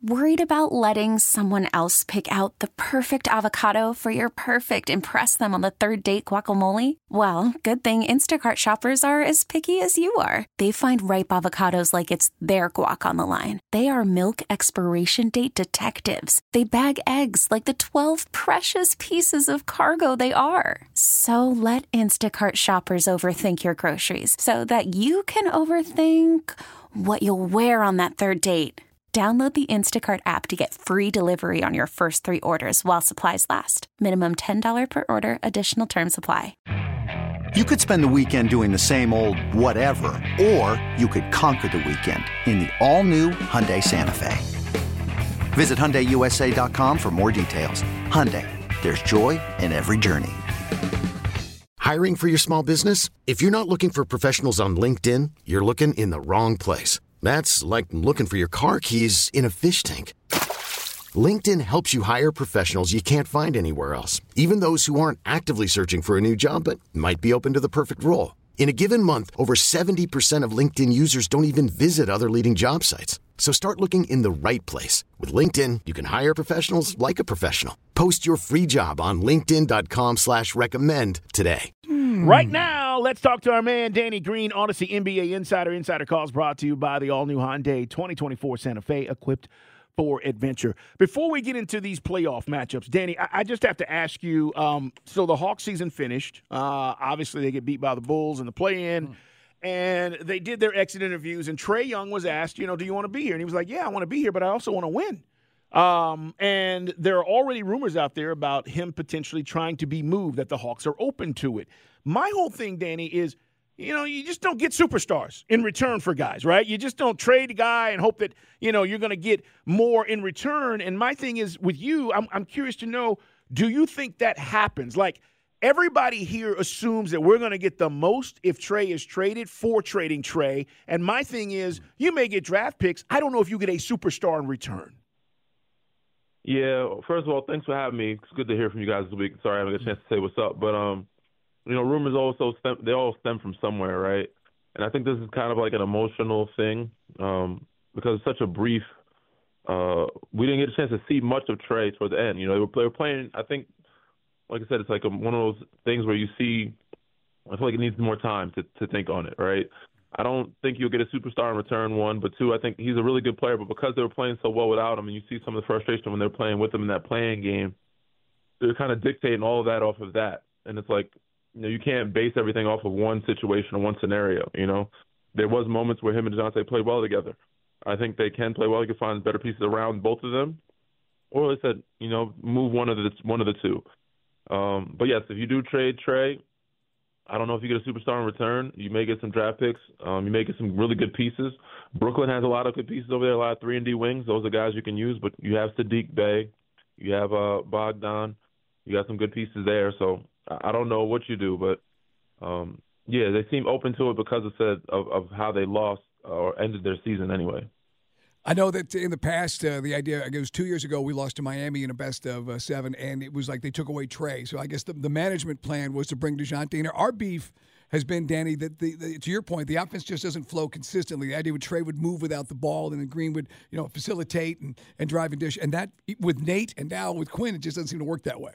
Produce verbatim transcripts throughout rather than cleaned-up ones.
Worried about letting someone else pick out the perfect avocado for your perfect impress them on the third date guacamole? Well, good thing Instacart shoppers are as picky as you are. They find ripe avocados like it's their guac on the line. They are milk expiration date detectives. They bag eggs like the twelve precious pieces of cargo they are. So let Instacart shoppers overthink your groceries so that you can overthink what you'll wear on that third date. Download the Instacart app to get free delivery on your first three orders while supplies last. Minimum ten dollars per order. Additional terms apply. You could spend the weekend doing the same old whatever, or you could conquer the weekend in the all-new Hyundai Santa Fe. Visit Hyundai U S A dot com for more details. Hyundai, there's joy in every journey. Hiring for your small business? If you're not looking for professionals on LinkedIn, you're looking in the wrong place. That's like looking for your car keys in a fish tank. LinkedIn helps you hire professionals you can't find anywhere else, even those who aren't actively searching for a new job but might be open to the perfect role. In a given month, over seventy percent of LinkedIn users don't even visit other leading job sites. So start looking in the right place. With LinkedIn, you can hire professionals like a professional. Post your free job on linkedin dot com slash recommend today. Right now, let's talk to our man, Danny Green, Odyssey N B A Insider. Insider Calls brought to you by the all-new Hyundai twenty twenty-four Santa Fe, equipped for adventure. Before we get into these playoff matchups, Danny, I, I just have to ask you, um, so the Hawks season finished. Uh, obviously, they get beat by the Bulls in the play-in. Mm. And they did their exit interviews, and Trae Young was asked, you know, do you want to be here? And he was like, yeah, I want to be here, but I also want to win. Um, and there are already rumors out there about him potentially trying to be moved, that the Hawks are open to it. My whole thing, Danny, is, you know, you just don't get superstars in return for guys, right? You just don't trade a guy and hope that, you know, you're going to get more in return. And my thing is with you, I'm, I'm curious to know, do you think that happens? Like, everybody here assumes that we're going to get the most if Trae is traded for trading Trae. And my thing is, you may get draft picks. I don't know if you get a superstar in return. Yeah, first of all, thanks for having me. It's good to hear from you guys this week. Sorry I haven't got a chance to say what's up. But, um, you know, rumors also stem, they all stem from somewhere, right? And I think this is kind of like an emotional thing um, because it's such a brief uh, – we didn't get a chance to see much of Trae toward the end. You know, they were, they were playing – I think, like I said, it's like a, one of those things where you see – I feel like it needs more time to, to think on it, right? I don't think you'll get a superstar in return, one. But two, I think he's a really good player. But because they were playing so well without him, and you see some of the frustration when they're playing with him in that playing game, they're kind of dictating all of that off of that. And it's like, you know, you can't base everything off of one situation or one scenario, you know. There was moments where him and DeJounte played well together. I think they can play well. You can find better pieces around both of them. Or, like I said, you know, move one of the one of the two. Um, but, yes, if you do trade Trae, I don't know if you get a superstar in return. You may get some draft picks. Um, you may get some really good pieces. Brooklyn has a lot of good pieces over there, a lot of three and D wings. Those are guys you can use. But you have Sadiq Bey. You have uh, Bogdan. You got some good pieces there. So I don't know what you do. But, um, yeah, they seem open to it because of, said, of, of how they lost or ended their season anyway. I know that in the past, uh, the idea, it was two years ago, we lost to Miami in a best of uh, seven, and it was like they took away Trae. So I guess the, the management plan was to bring DeJounte in. Our beef has been, Danny, that the, the, to your point, the offense just doesn't flow consistently. The idea would Trae would move without the ball, and then Green would, you know, facilitate and, and drive and dish. And that, with Nate and now with Quinn, it just doesn't seem to work that way.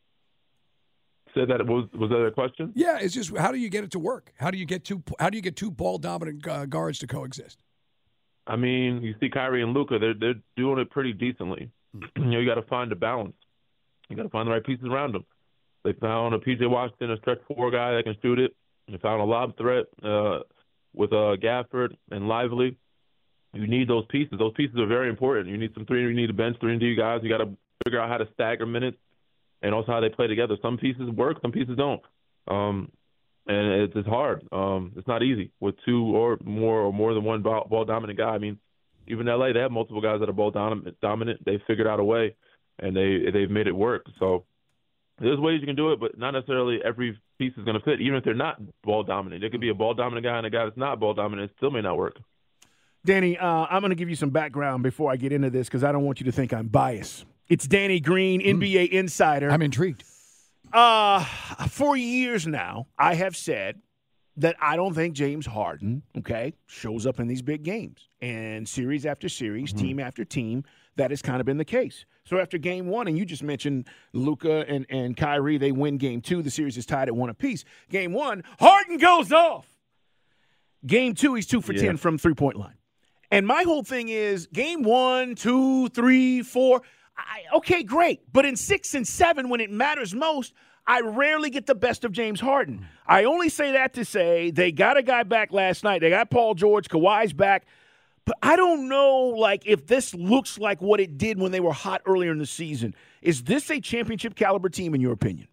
Said that was was that a question? Yeah, it's just how do you get it to work? How do you get two? How do you get two ball dominant uh, guards to coexist? I mean, you see Kyrie and Luka, they're they're doing it pretty decently. You know, you got to find a balance. You got to find the right pieces around them. They found a P J Washington, a stretch four guy that can shoot it. They found a lob threat uh, with uh, Gafford and Lively. You need those pieces. Those pieces are very important. You need some three. You need a bench three and D guys. You got to figure out how to stagger minutes and also how they play together. Some pieces work, some pieces don't. Um, And it's, it's hard. Um, it's not easy with two or more or more than one ball, ball dominant guy. I mean, even L A, they have multiple guys that are ball dominant. dominant. They figured out a way, and they they've made it work. So there's ways you can do it, but not necessarily every piece is going to fit. Even if they're not ball dominant, there could be a ball dominant guy and a guy that's not ball dominant. It still may not work. Danny, uh, I'm going to give you some background before I get into this because I don't want you to think I'm biased. It's Danny Green, N B A mm. Insider. I'm intrigued. Uh, for years now, I have said that I don't think James Harden, okay, shows up in these big games. And series after series, mm-hmm. team after team, that has kind of been the case. So after game one, and you just mentioned Luka and, and Kyrie, they win game two. The series is tied at one apiece. Game one, Harden goes off. Game two, he's two for yeah. ten from three-point line. And my whole thing is game one, two, three, four. I, okay, great. But in six and seven, when it matters most, I rarely get the best of James Harden. I only say that to say they got a guy back last night. They got Paul George. Kawhi's back. But I don't know, like, if this looks like what it did when they were hot earlier in the season. Is this a championship caliber team, in your opinion?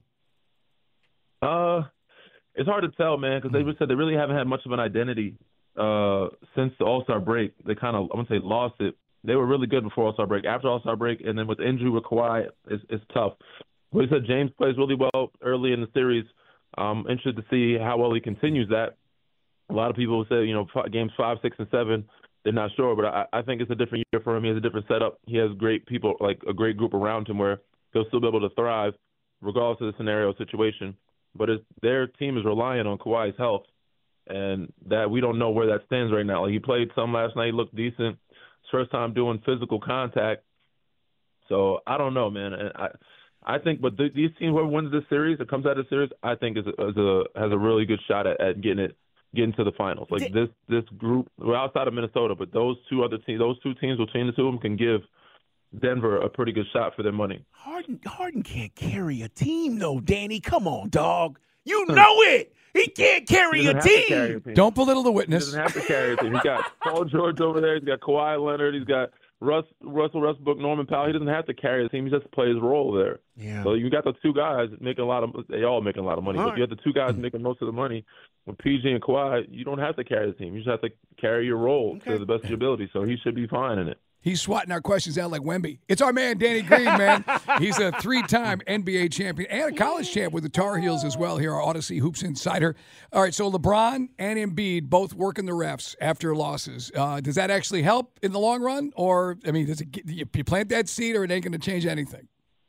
Uh, it's hard to tell, man, because they said they really haven't had much of an identity uh, since the All-Star break. They kind of, I'm going to say, lost it. They were really good before All-Star break. After All-Star break, and then with the injury with Kawhi, it's, it's tough. But he said James plays really well early in the series. I'm interested to see how well he continues that. A lot of people say, you know, games five, six, and seven, they're not sure. But I, I think it's a different year for him. He has a different setup. He has great people, like a great group around him where he'll still be able to thrive regardless of the scenario situation. But it's, their team is relying on Kawhi's health, and that we don't know where that stands right now. Like, he played some last night. He looked decent. His first time doing physical contact. So I don't know, man. And I I think, but th- these teams, whoever wins this series, or comes out of the series, I think is a, is a has a really good shot at, at getting it, getting to the finals. Like this this group, we're outside of Minnesota, but those two other teams, those two teams between the two of them can give Denver a pretty good shot for their money. Harden Harden can't carry a team, though, Danny. Come on, dog. You know it. He can't carry he a team. team. a team. Don't belittle the He witness. doesn't have to carry a team. He's got Paul George over there. He's got Kawhi Leonard. He's got Russ, Russell Westbrook, Norman Powell. He doesn't have to carry the team. He just plays his role there. Yeah. So you got the two guys making a lot of – they all making a lot of money. All But right. you have the two guys making most of the money. With P G and Kawhi, you don't have to carry the team. You just have to carry your role Okay. to the best of your ability. So he should be fine in it. He's swatting our questions out like Wemby. It's our man, Danny Green, man. He's a three-time N B A champion and a college champ with the Tar Heels as well here, our Odyssey Hoops Insider. All right, so LeBron and Embiid both working the refs after losses. Uh, does that actually help in the long run? Or, I mean, does it get, you plant that seed or it ain't going to change anything?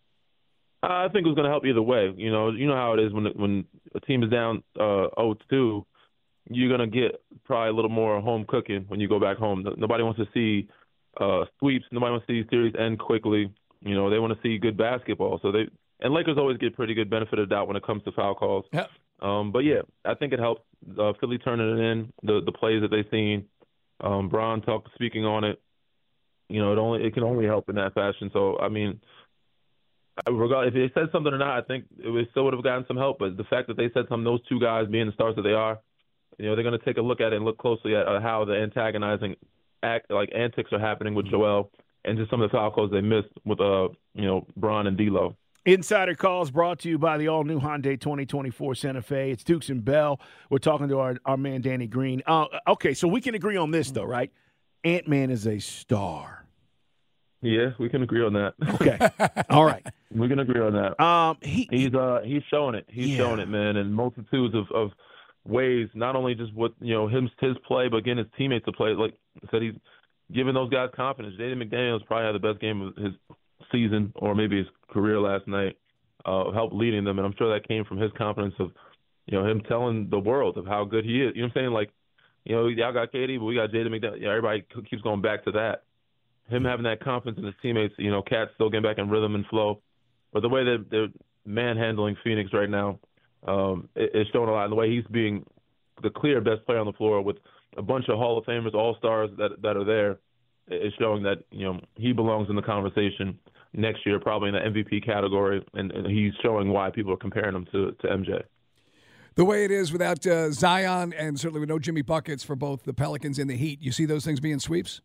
I think it was going to help either way. You know, you know how it is when when a team is down uh, oh two, you're going to get probably a little more home cooking when you go back home. Nobody wants to see uh, sweeps. Nobody wants to see series end quickly. You know, they want to see good basketball. So they and Lakers always get pretty good benefit of doubt when it comes to foul calls. Yep. Um, but yeah, I think it helped uh, Philly turning it in. The the plays that they've seen, um, Bron talk speaking on it. You know, it only it can only help in that fashion. So I mean, regardless if they said something or not, I think it was, still would have gotten some help. But the fact that they said something, those two guys being the stars that they are, you know, they're going to take a look at it and look closely at uh, how the antagonizing act like antics are happening with Joel and just some of the foul calls they missed with uh you know Bron and D'Lo. Insider Calls brought to you by the all-new Hyundai twenty twenty-four Santa Fe. It's Dukes and Bell. We're talking to our, our man Danny Green. Uh, okay, so we can agree on this, though, right? Ant-Man is a star. Yeah, we can agree on that. Okay. All right. We can agree on that. Um, he, He's uh he's showing it. He's Yeah. showing it, man, in multitudes of, of ways. Not only just what you know him his play, but getting his teammates to play. Like I said, he's giving those guys confidence. Jaden McDaniels probably had the best game of his season, or maybe his career last night. Uh, helped leading them, and I'm sure that came from his confidence of, you know, him telling the world of how good he is. You know what I'm saying? Like, you know, y'all got K D, but we got Jaden McDaniels. Yeah, everybody keeps going back to that. Him having that confidence in his teammates. You know, Cat's still getting back in rhythm and flow, but the way that they're manhandling Phoenix right now, um, it, it's showing a lot. And the way he's being the clear best player on the floor with a bunch of Hall of Famers, All-Stars that that are there, is showing that, you know, he belongs in the conversation next year, probably in the M V P category, and, and he's showing why people are comparing him to, to M J. The way it is without uh, Zion and certainly with no Jimmy Buckets for both the Pelicans and the Heat, you see those things being sweeps?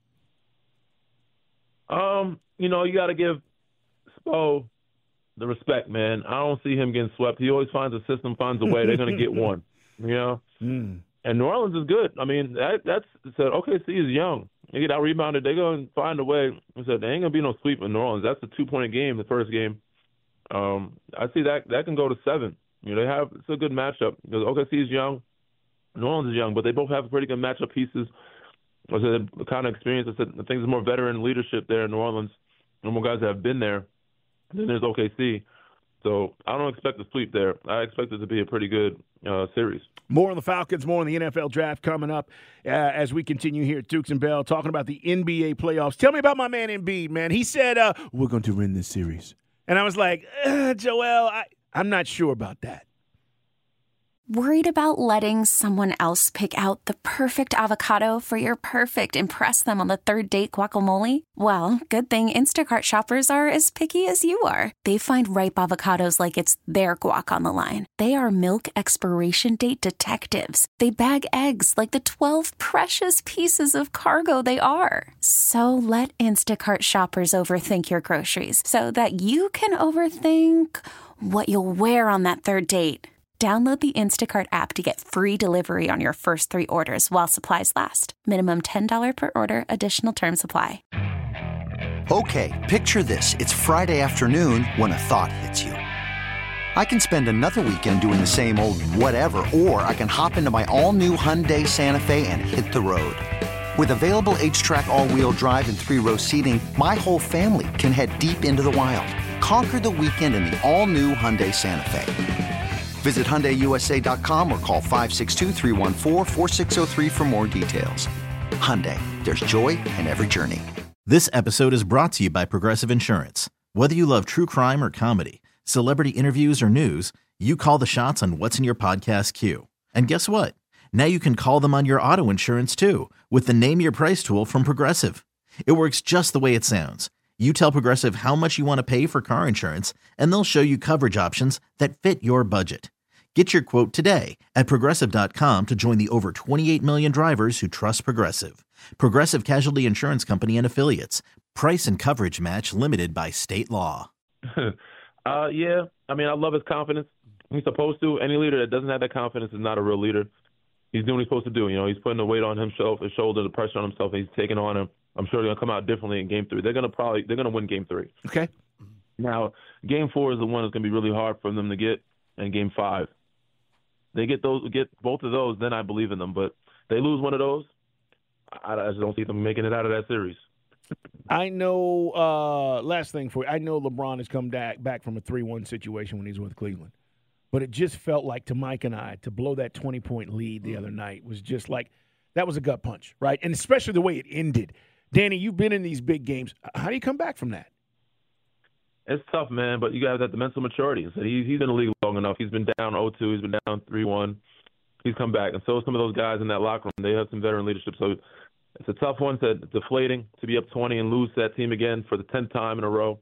Um, you know, you got to give Spo the respect, man. I don't see him getting swept. He always finds a system, finds a way. They're going to get one, you know? mm. And New Orleans is good. I mean, that, that's said. O K C is young. They get out rebounded. They're going to find a way. I said there ain't going to be no sweep in New Orleans. That's a two point game, the first game. Um, I see that that can go to seven. You know, they have it's a good matchup because O K C is young, New Orleans is young, but they both have pretty good matchup pieces. I said the kind of experience. I said I think there's more veteran leadership there in New Orleans, and more guys that have been there. Then there's O K C. So I don't expect a sweep there. I expect it to be a pretty good uh, series. More on the Falcons, more on the N F L draft coming up uh, as we continue here at Dukes and Bell talking about the N B A playoffs. Tell me about my man Embiid, man. He said, uh, we're going to win this series. And I was like, uh, Joel, I, I'm not sure about that. Worried about letting someone else pick out the perfect avocado for your perfect impress them on the third date guacamole? Well, good thing Instacart shoppers are as picky as you are. They find ripe avocados like it's their guac on the line. They are milk expiration date detectives. They bag eggs like the twelve precious pieces of cargo they are. So let Instacart shoppers overthink your groceries so that you can overthink what you'll wear on that third date. Download the Instacart app to get free delivery on your first three orders while supplies last. Minimum ten dollars per order. Additional terms apply. Okay, picture this. It's Friday afternoon when a thought hits you. I can spend another weekend doing the same old whatever, or I can hop into my all-new Hyundai Santa Fe and hit the road. With available H-Track all-wheel drive and three-row seating, my whole family can head deep into the wild. Conquer the weekend in the all-new Hyundai Santa Fe. Visit Hyundai U S A dot com or call five six two, three one four, four six zero three for more details. Hyundai, there's joy in every journey. This episode is brought to you by Progressive Insurance. Whether you love true crime or comedy, celebrity interviews or news, you call the shots on what's in your podcast queue. And guess what? Now you can call them on your auto insurance too with the Name Your Price tool from Progressive. It works just the way it sounds. You tell Progressive how much you want to pay for car insurance, and they'll show you coverage options that fit your budget. Get your quote today at Progressive dot com to join the over twenty-eight million drivers who trust Progressive. Progressive Casualty Insurance Company and Affiliates. Price and coverage match limited by state law. uh, yeah, I mean, I love his confidence. He's supposed to. Any leader that doesn't have that confidence is not a real leader. He's doing what he's supposed to do. You know, he's putting the weight on himself, his shoulder, the pressure on himself, and he's taking on him. I'm sure they're going to come out differently in game three. They're going to probably they're going to win game three. Okay. Now, game four is the one that's going to be really hard for them to get, and game five. They get those, get both of those, then I believe in them. But they lose one of those, I, I just don't see them making it out of that series. I know, uh, last thing for you, I know LeBron has come back, back from a three one situation when he's with Cleveland. But it just felt like to Mike and I, to blow that twenty-point lead the other night was just like, that was a gut punch, right? And especially the way it ended. Danny, you've been in these big games. How do you come back from that? It's tough, man, but you got that the mental maturity. So he's, he's been in the league long enough. He's been down oh two. He's been down three one. He's come back. And so some of those guys in that locker room, they have some veteran leadership. So it's a tough one to deflating to be up twenty and lose to that team again for the tenth time in a row.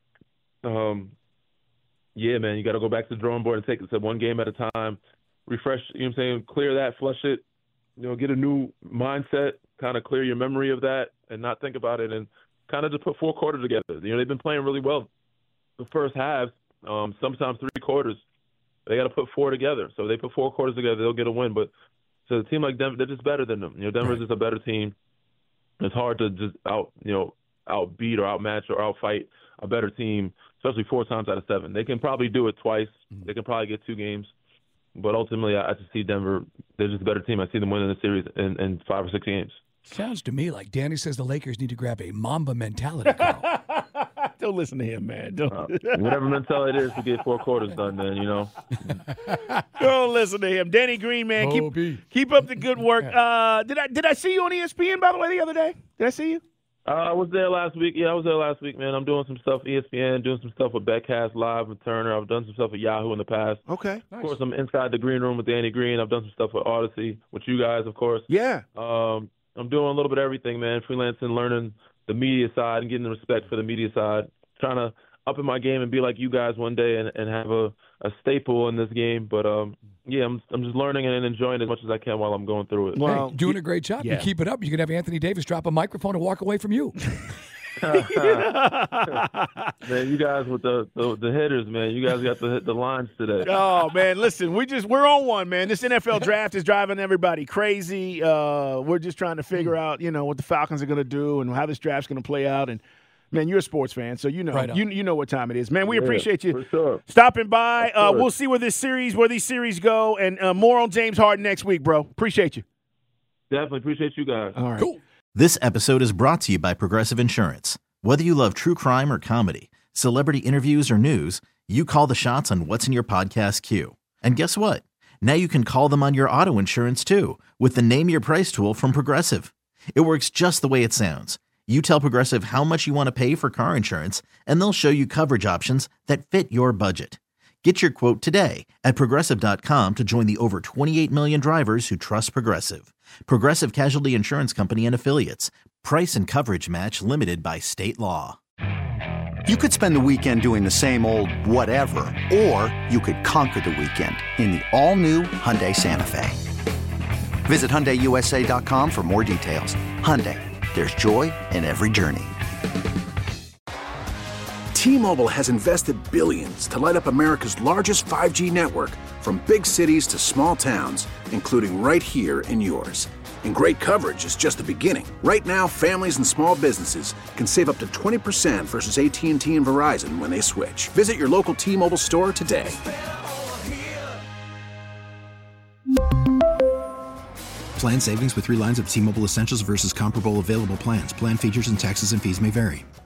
Um, yeah, man, you got to go back to the drawing board and take it one game at a time, refresh, you know what I'm saying, clear that, flush it, you know, get a new mindset, kind of clear your memory of that and not think about it and kind of just put four quarters together. You know, they've been playing really well the first half, um, sometimes three quarters. They got to put four together. So if they put four quarters together, they'll get a win. But so a team like Denver, they're just better than them. You know, Denver's just a better team. It's hard to just out, you know, outbeat or outmatch or outfight a better team, especially four times out of seven. They can probably do it twice. Mm-hmm. They can probably get two games. But ultimately, I, I just see Denver, they're just a better team. I see them winning the series in, in five or six games. Sounds to me like Danny says the Lakers need to grab a Mamba mentality, Carl. Don't listen to him, man. Don't. Uh, whatever mentality it is to get four quarters done, man, you know. Don't listen to him. Danny Green, man, keep, keep up the good work. Uh, did I did I see you on E S P N, by the way, the other day? Did I see you? Uh, I was there last week. Yeah, I was there last week, man. I'm doing some stuff at E S P N, doing some stuff with Betcast Live with Turner. I've done some stuff at Yahoo in the past. Okay. Of course, I'm inside the green room with Danny Green. I've done some stuff with Odyssey, with you guys, of course. Yeah. Um, I'm doing a little bit of everything, man, freelancing, learning the media side and getting the respect for the media side, trying to up in my game and be like you guys one day and, and have a, a staple in this game. But, um, yeah, I'm I'm just learning and enjoying it as much as I can while I'm going through it. Well, hey, doing a great job. Yeah. You keep it up. You can have Anthony Davis drop a microphone and walk away from you. Man, you guys with the, the the hitters, man. You guys got the the lines today. Oh man, listen, we just we're on one, man. This N F L draft is driving everybody crazy. Uh, we're just trying to figure out, you know, what the Falcons are going to do and how this draft's going to play out. And man, you're a sports fan, so you know right you you know what time it is, man. We yeah, appreciate you for sure. stopping by. Uh, we'll see where this series, where these series go, and uh, more on James Harden next week, bro. Appreciate you. Definitely appreciate you guys. All right, cool. This episode is brought to you by Progressive Insurance. Whether you love true crime or comedy, celebrity interviews, or news, you call the shots on what's in your podcast queue. And guess what? Now you can call them on your auto insurance too with the Name Your Price tool from Progressive. It works just the way it sounds. You tell Progressive how much you want to pay for car insurance, and they'll show you coverage options that fit your budget. Get your quote today at Progressive dot com to join the over twenty-eight million drivers who trust Progressive. Progressive Casualty Insurance Company and Affiliates. Price and coverage match limited by state law. You could spend the weekend doing the same old whatever, or you could conquer the weekend in the all-new Hyundai Santa Fe. Visit Hyundai U S A dot com for more details. Hyundai, there's joy in every journey. T-Mobile has invested billions to light up America's largest five G network, from big cities to small towns, including right here in yours. And great coverage is just the beginning. Right now, families and small businesses can save up to twenty percent versus A T and T and Verizon when they switch. Visit your local T-Mobile store today. Plan savings with three lines of T-Mobile Essentials versus comparable available plans. Plan features and taxes and fees may vary.